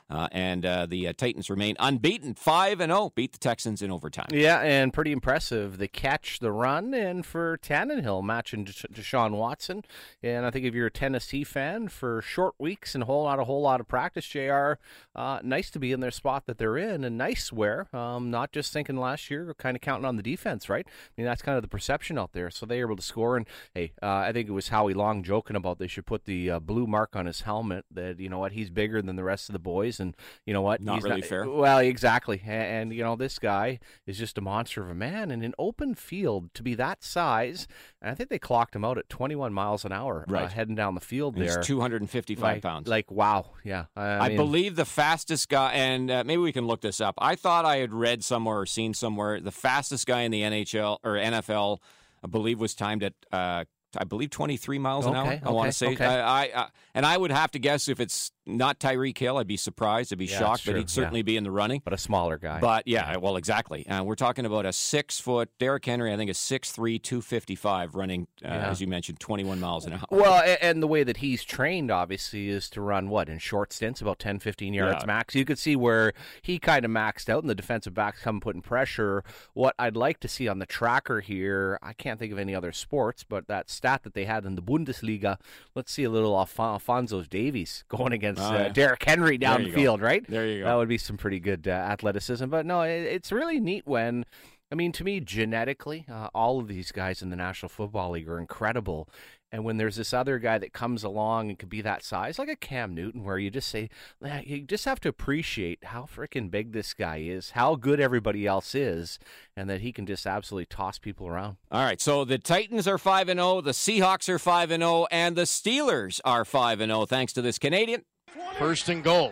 Speaker 1: Uh, and uh, the uh, Titans remain unbeaten, five and oh, beat the Texans in overtime.
Speaker 2: Yeah, and pretty impressive. The catch, the run, and for Tannehill matching Desha- Deshaun Watson. And I think if you're a Tennessee fan, for short weeks and a whole lot, a whole lot of practice, J R, uh, nice to be in their spot that they're in, and nice where, um, not just thinking last year, kind of counting on the defense, right? I mean, that's kind of the perception out there. So they were able to score, and hey, uh, I think it was Howie Long joking about they should put the uh, blue mark on his helmet, that, you know what, he's bigger than the rest of the boys. And you know what?
Speaker 1: Not
Speaker 2: He's
Speaker 1: really
Speaker 2: not,
Speaker 1: fair.
Speaker 2: Well, exactly. And, and, you know, this guy is just a monster of a man. And in open field, to be that size, and I think they clocked him out at twenty-one miles an hour
Speaker 1: right.
Speaker 2: uh, heading down the field there.
Speaker 1: He's two hundred fifty-five
Speaker 2: like,
Speaker 1: pounds.
Speaker 2: Like, wow. Yeah. I,
Speaker 1: I
Speaker 2: mean,
Speaker 1: believe the fastest guy, and uh, maybe we can look this up. I thought I had read somewhere or seen somewhere the fastest guy in the N H L or N F L, I believe, was timed at uh, I believe twenty-three miles an
Speaker 2: okay,
Speaker 1: hour. I
Speaker 2: okay,
Speaker 1: want to say,
Speaker 2: okay.
Speaker 1: I, I, I and I would have to guess if it's not Tyreek Hill, I'd be surprised, I'd be
Speaker 2: Yeah,
Speaker 1: shocked,
Speaker 2: true,
Speaker 1: but he'd certainly
Speaker 2: yeah.
Speaker 1: be in the running.
Speaker 2: But a smaller guy.
Speaker 1: But yeah, well, exactly. Uh, we're talking about a six foot Derrick Henry. I think is six three, two fifty-five, running uh,
Speaker 2: Yeah.
Speaker 1: as you mentioned, twenty-one miles an hour.
Speaker 2: Well, a- and the way that he's trained, obviously, is to run, what, in short stints, about ten, fifteen yards
Speaker 1: Yeah.
Speaker 2: max. You could see where he kind of maxed out, and the defensive backs come putting pressure. What I'd like to see on the tracker here, I can't think of any other sports, but that stat that they had in the Bundesliga, let's see a little Alf- Alphonso Davies going against
Speaker 1: Oh,
Speaker 2: uh,
Speaker 1: yeah.
Speaker 2: Derrick Henry down
Speaker 1: There
Speaker 2: the
Speaker 1: you go.
Speaker 2: field, right?
Speaker 1: There you go.
Speaker 2: That would be some pretty good uh, athleticism. But no, it, it's really neat when... I mean, to me, genetically, uh, all of these guys in the National Football League are incredible. And when there's this other guy that comes along and could be that size, like a Cam Newton, where you just say, man, you just have to appreciate how freaking big this guy is, how good everybody else is, and that he can just absolutely toss people around.
Speaker 1: All right, so the Titans are five and oh, the Seahawks are five and oh, and the Steelers are five and oh, thanks to this Canadian.
Speaker 7: First and goal.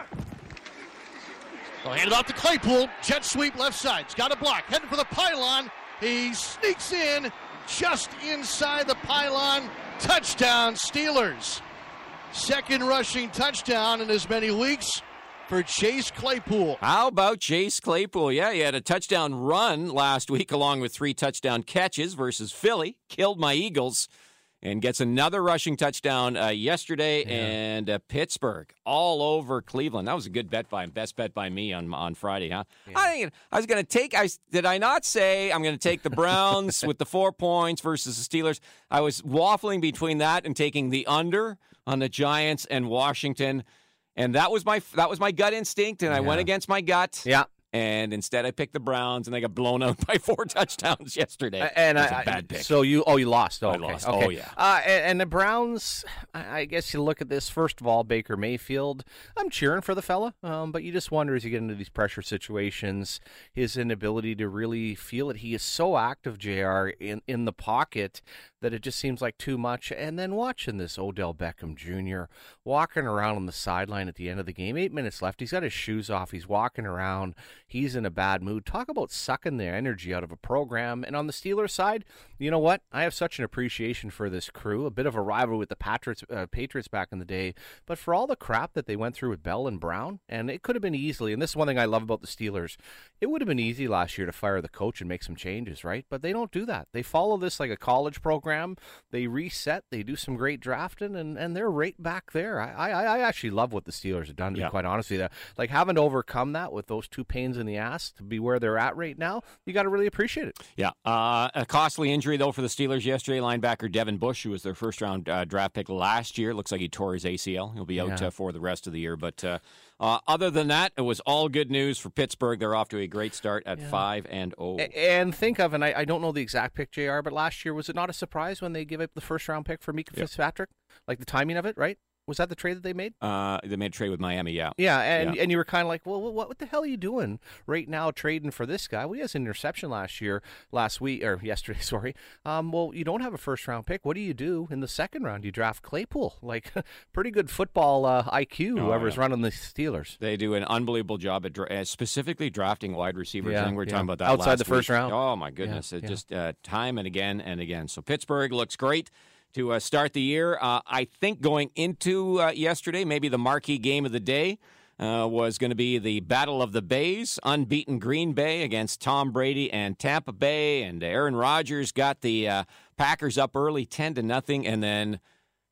Speaker 7: They'll hand it off to Claypool. Jet sweep left side. He's got a block. Heading for the pylon. He sneaks in just inside the pylon. Touchdown, Steelers. Second rushing touchdown in as many weeks for Chase Claypool.
Speaker 1: How about Chase Claypool? Yeah, he had a touchdown run last week along with three touchdown catches versus Philly. Killed my Eagles. And gets another rushing touchdown uh, yesterday, yeah. and uh, Pittsburgh all over Cleveland. That was a good bet by best bet by me on on Friday, huh? Yeah. I think I was going to take. I did I not say I'm going to take the Browns with the four points versus the Steelers? I was waffling between that and taking the under on the Giants and Washington, and that was my that was my gut instinct, and I
Speaker 2: yeah.
Speaker 1: went against my gut.
Speaker 2: Yeah.
Speaker 1: And instead, I picked the Browns, and they got blown out by four touchdowns yesterday.
Speaker 2: And
Speaker 1: That's
Speaker 2: I,
Speaker 1: a bad pick.
Speaker 2: So you, oh, you lost. Oh,
Speaker 1: I
Speaker 2: okay.
Speaker 1: lost.
Speaker 2: Okay.
Speaker 1: Oh, yeah.
Speaker 2: Uh, and, and the Browns, I, I guess you look at this. First of all, Baker Mayfield. I'm cheering for the fella, um, but you just wonder as you get into these pressure situations, his inability to really feel it. He is so active, J R, in in the pocket that it just seems like too much. And then watching this Odell Beckham Junior walking around on the sideline at the end of the game, eight minutes left. He's got his shoes off. He's walking around. He's in a bad mood. Talk about sucking the energy out of a program. And on the Steelers side, you know what? I have such an appreciation for this crew. A bit of a rival with the Patriots, uh, Patriots back in the day. But for all the crap that they went through with Bell and Brown, and it could have been easily, and this is one thing I love about the Steelers, it would have been easy last year to fire the coach and make some changes, right? But they don't do that. They follow this like a college program. They reset. They do some great drafting, and, and they're right back there. I, I I actually love what the Steelers have done, to
Speaker 1: yeah.
Speaker 2: be quite honest with you. Like, having to overcome that with those two pains in the ass to be where they're at right now, you got to really appreciate it.
Speaker 1: Yeah. Uh, a costly injury, though, for the Steelers yesterday. Linebacker Devin Bush, who was their first-round uh, draft pick last year. Looks like he tore his A C L. He'll be out
Speaker 2: Yeah.
Speaker 1: uh, for the rest of the year. But uh, uh, other than that, it was all good news for Pittsburgh. They're off to a great start at
Speaker 2: Yeah.
Speaker 1: five and oh.
Speaker 2: And think of, and I, I don't know the exact pick, J R, but last year, was it not a surprise when they gave up the first-round pick for Mika
Speaker 1: Yep.
Speaker 2: Fitzpatrick? Like the timing of it, right? Was that the trade that they made?
Speaker 1: Uh, they made a trade with Miami, yeah.
Speaker 2: Yeah, and
Speaker 1: Yeah.
Speaker 2: and you were kind of like, well, what what the hell are you doing right now trading for this guy? Well, he has an interception last year, last week, or yesterday, sorry. Um, well, you don't have a first-round pick. What do you do in the second round? You draft Claypool. Like, pretty good football uh, I Q,
Speaker 1: Oh,
Speaker 2: whoever's
Speaker 1: yeah.
Speaker 2: running the Steelers.
Speaker 1: They do an unbelievable job at dra- uh, specifically drafting wide receivers.
Speaker 2: Yeah,
Speaker 1: I think we were
Speaker 2: yeah.
Speaker 1: talking about that
Speaker 2: Outside
Speaker 1: last
Speaker 2: the first
Speaker 1: week.
Speaker 2: round.
Speaker 1: Oh, my goodness.
Speaker 2: Yeah,
Speaker 1: it
Speaker 2: yeah.
Speaker 1: Just uh, time and again and again. So Pittsburgh looks great to uh, start the year. Uh, I think going into uh, yesterday, maybe the marquee game of the day uh, was going to be the Battle of the Bays, unbeaten Green Bay against Tom Brady and Tampa Bay, and Aaron Rodgers got the uh, Packers up early, ten to nothing, and then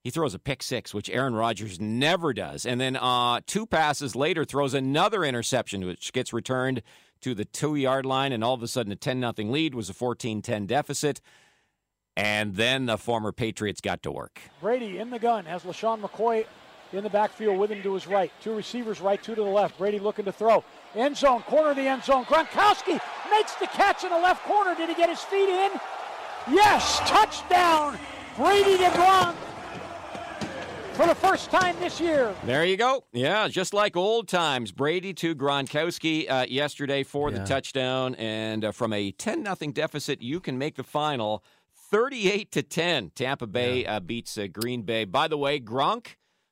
Speaker 1: he throws a pick six, which Aaron Rodgers never does. And then uh, two passes later throws another interception, which gets returned to the two-yard line, and all of a sudden a ten nothing lead was a fourteen ten deficit. And then the former Patriots got to work.
Speaker 9: Brady in the gun has LaShawn McCoy in the backfield with him to his right. Two receivers right, two to the left. Brady looking to throw. End zone, corner of the end zone. Gronkowski makes the catch in the left corner. Did he get his feet in? Yes, touchdown. Brady to Gronk for the first time this year.
Speaker 1: There you go. Yeah, just like old times. Brady to Gronkowski uh, yesterday for yeah. the touchdown. And uh, from a ten nothing deficit, you can make the final thirty-eight to ten. Tampa Bay yeah. uh, beats uh, Green Bay. By the way, Gronk,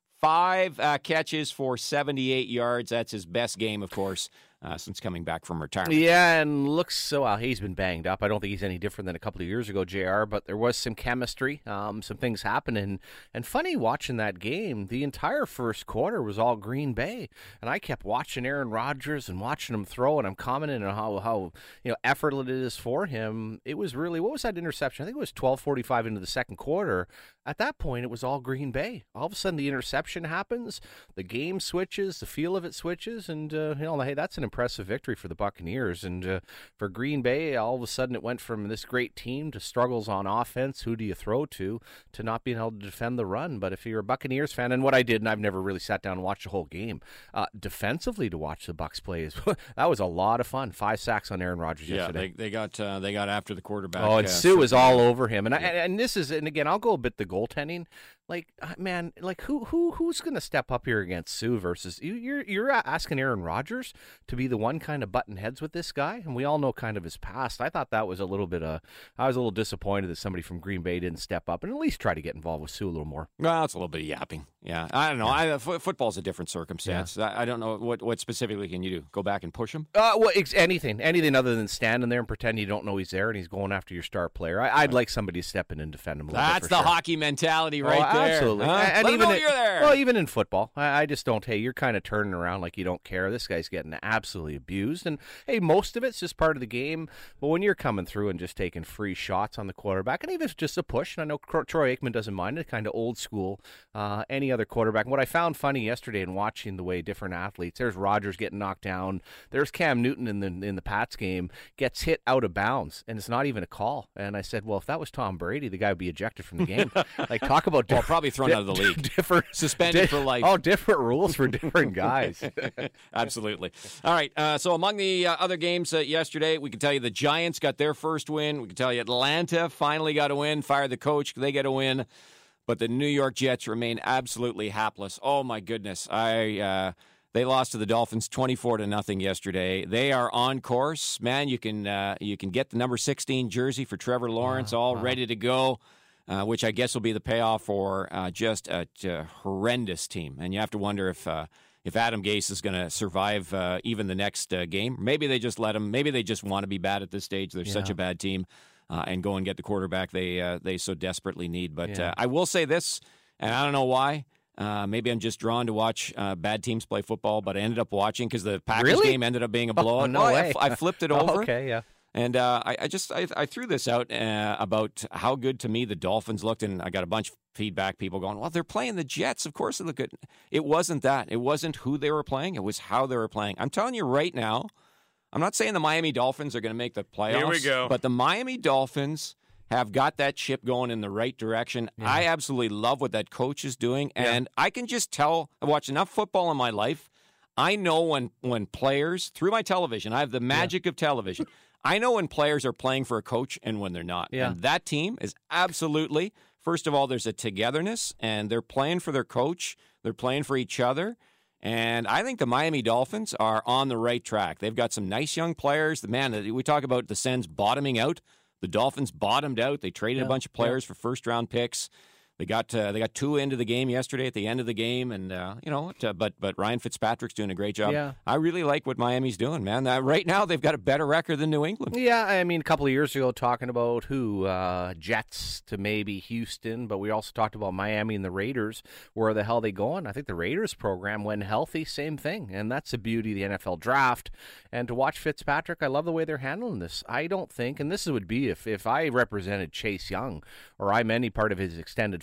Speaker 1: five uh, catches for seventy-eight yards. That's his best game, of course, uh, since coming back from retirement.
Speaker 2: Yeah, and looks so well. He's been banged up. I don't think he's any different than a couple of years ago, J R, but there was some chemistry, um, some things happening. And funny watching that game, the entire first quarter was all Green Bay. And I kept watching Aaron Rodgers and watching him throw, and I'm commenting on how, how you know, effortless it is for him. It was really, what was that interception? I think it was twelve forty-five into the second quarter. At that point, it was all Green Bay. All of a sudden, the interception happens, the game switches, the feel of it switches, and uh, you know, hey, that's an impressive victory for the Buccaneers. And uh, for Green Bay, all of a sudden, it went from this great team to struggles on offense, who do you throw to, to not being able to defend the run. But if you're a Buccaneers fan, and what I did, and I've never really sat down and watched the whole game, uh, defensively to watch the Bucs play, is, that was a lot of fun. Five sacks on Aaron Rodgers
Speaker 1: yeah,
Speaker 2: yesterday.
Speaker 1: Yeah, they, they got uh, they got after the quarterback.
Speaker 2: Oh, and
Speaker 1: uh,
Speaker 2: Sue was all over him. And, I, and this is, and again, I'll go a bit the goaltending. Like, man, like who who who's going to step up here against Sue versus you? You're you're asking Aaron Rodgers to be the one kind of button heads with this guy, and we all know kind of his past. I thought that was a little bit of. I was a little disappointed that somebody from Green Bay didn't step up and at least try to get involved with Sue a little more.
Speaker 1: Well, it's a little bit of yapping. Yeah, I don't know. Yeah. I, f- football's a different circumstance. Yeah. I, I don't know what what specifically can you do? Go back and push him?
Speaker 2: Uh, well, it's anything, anything other than standing there and pretend you don't know he's there and he's going after your star player. I, I'd right. like somebody to step in and defend him. A little
Speaker 1: That's
Speaker 2: bit
Speaker 1: the
Speaker 2: sure.
Speaker 1: hockey mentality right
Speaker 2: oh,
Speaker 1: there.
Speaker 2: Absolutely.
Speaker 1: Huh?
Speaker 2: And
Speaker 1: Let
Speaker 2: even
Speaker 1: know
Speaker 2: in,
Speaker 1: you're there.
Speaker 2: Well, even in football, I, I just don't. Hey, you're kind of turning around like you don't care. This guy's getting absolutely abused, and hey, most of it's just part of the game. But when you're coming through and just taking free shots on the quarterback, and even if it's just a push, and I know Troy Aikman doesn't mind it, kind of old school. Uh, any other quarterback. And what I found funny yesterday in watching the way different athletes, there's Rodgers getting knocked down, there's Cam Newton in the in the Pats game gets hit out of bounds, and it's not even a call. And I said, well, if that was Tom Brady, the guy would be ejected from the game. Like, talk about
Speaker 1: well, probably thrown
Speaker 2: di-
Speaker 1: out of the league,
Speaker 2: different
Speaker 1: suspended
Speaker 2: di-
Speaker 1: for life.
Speaker 2: Oh, different rules for different guys.
Speaker 1: Absolutely. All right. Uh, so among the uh, other games uh, yesterday, we can tell you the Giants got their first win. We can tell you Atlanta finally got a win. Fired the coach. They get a win. But the New York Jets remain absolutely hapless. Oh my goodness! I uh, they lost to the Dolphins twenty-four to nothing yesterday. They are on course, man. You can uh, you can get the number sixteen jersey for Trevor Lawrence, all wow. ready to go. Uh, which I guess will be the payoff for uh, just a, a horrendous team. And you have to wonder if uh, if Adam Gase is going to survive uh, even the next uh, game. Maybe they just let him. Maybe they just want to be bad at this stage. They're yeah. such a bad team. Uh, and go and get the quarterback they uh, they so desperately need. But yeah. uh, I will say this, and I don't know why. Uh, maybe I'm just drawn to watch uh, bad teams play football, but I ended up watching because the Packers
Speaker 2: really?
Speaker 1: game ended up being a blowout.
Speaker 2: Oh, no
Speaker 1: oh,
Speaker 2: way.
Speaker 1: I, I flipped it over.
Speaker 2: Oh, okay, yeah.
Speaker 1: And uh, I, I just I, I threw this out uh, about how good to me the Dolphins looked, and I got a bunch of feedback, people going, well, they're playing the Jets. Of course they look good. It wasn't that. It wasn't who they were playing. It was how they were playing. I'm telling you right now, I'm not saying the Miami Dolphins are going to make the playoffs.
Speaker 3: Here we go.
Speaker 1: But the Miami Dolphins have got that ship going in the right direction. Yeah. I absolutely love what that coach is doing, and yeah. I can just tell, I watch enough football in my life, I know when, when players, through my television, I have the magic yeah. of television, I know when players are playing for a coach and when they're not.
Speaker 2: Yeah.
Speaker 1: And that team is absolutely, first of all, there's a togetherness, and they're playing for their coach, they're playing for each other, and I think the Miami Dolphins are on the right track. They've got some nice young players. The man, we talk about the Sens bottoming out. The Dolphins bottomed out. They traded yeah, a bunch of players yeah. for first-round picks. They got uh, they got two into the game yesterday at the end of the game, and uh, you know, uh, but but Ryan Fitzpatrick's doing a great job.
Speaker 2: Yeah.
Speaker 1: I really like what Miami's doing, man. Uh, right now, they've got a better record than New England.
Speaker 2: Yeah, I mean, a couple of years ago, talking about who uh, Jets to maybe Houston, but we also talked about Miami and the Raiders. Where the hell are they going? I think the Raiders program, when healthy, same thing, and that's the beauty of the N F L draft. And to watch Fitzpatrick, I love the way they're handling this. I don't think, and this would be if if I represented Chase Young or I'm any part of his extended family.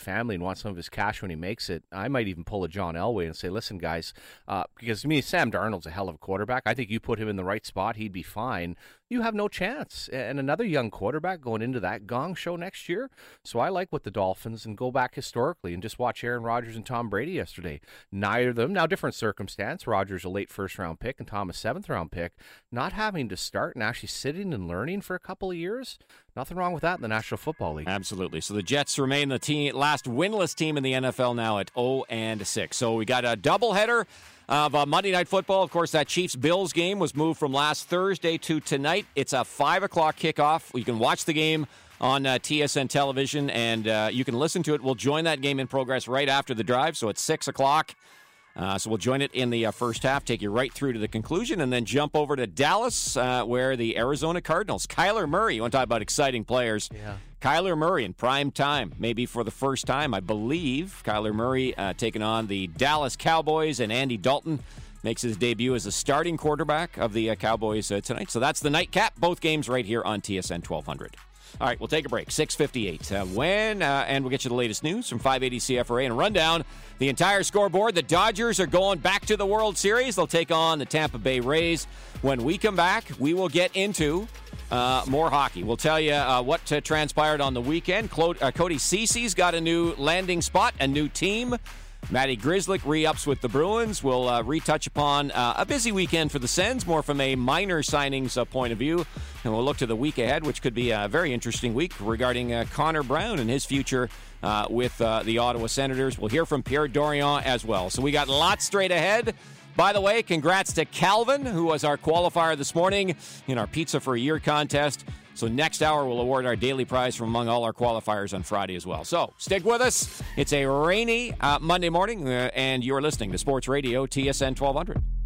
Speaker 2: family and want some of his cash when he makes it, I might even pull a John Elway and say, listen, guys, uh, because to me, Sam Darnold's a hell of a quarterback. I think you put him in the right spot, he'd be fine. You have no chance. And another young quarterback going into that gong show next year. So I like what the Dolphins, and go back historically and just watch Aaron Rodgers and Tom Brady yesterday. Neither of them, now different circumstance. Rodgers a late first round pick and Tom a seventh round pick. Not having to start and actually sitting and learning for a couple of years. Nothing wrong with that in the National Football League.
Speaker 1: Absolutely. So the Jets remain the team, last winless team in the N F L now at oh and six. So we got a doubleheader of uh, Monday Night Football. Of course, that Chiefs-Bills game was moved from last Thursday to tonight. It's a five o'clock kickoff. You can watch the game on uh, T S N television, and uh, you can listen to it. We'll join that game in progress right after the drive, so it's six o'clock. Uh, so we'll join it in the uh, first half, take you right through to the conclusion, and then jump over to Dallas, uh, where the Arizona Cardinals, Kyler Murray, you want to talk about exciting players.
Speaker 2: Yeah.
Speaker 1: Kyler Murray in prime time, maybe for the first time, I believe. Kyler Murray uh, taking on the Dallas Cowboys, and Andy Dalton makes his debut as a starting quarterback of the uh, Cowboys uh, tonight. So that's the nightcap. Both games right here on T S N twelve hundred. All right, we'll take a break. six fifty-eight. Uh, when, uh, and we'll get you the latest news from five eighty C F R A and run down the entire scoreboard. The Dodgers are going back to the World Series. They'll take on the Tampa Bay Rays. When we come back, we will get into uh, more hockey. We'll tell you uh, what uh, transpired on the weekend. Clo- uh, Cody Cece's got a new landing spot, a new team. Matty Grzelcyk re-ups with the Bruins. We'll uh, retouch upon uh, a busy weekend for the Sens, more from a minor signings uh, point of view. And we'll look to the week ahead, which could be a very interesting week regarding uh, Connor Brown and his future uh, with uh, the Ottawa Senators. We'll hear from Pierre Dorion as well. So we got lots straight ahead. By the way, congrats to Calvin, who was our qualifier this morning in our Pizza for a Year contest. So next hour, we'll award our daily prize from among all our qualifiers on Friday as well. So stick with us. It's a rainy uh, Monday morning, uh, and you're listening to Sports Radio T S N twelve hundred.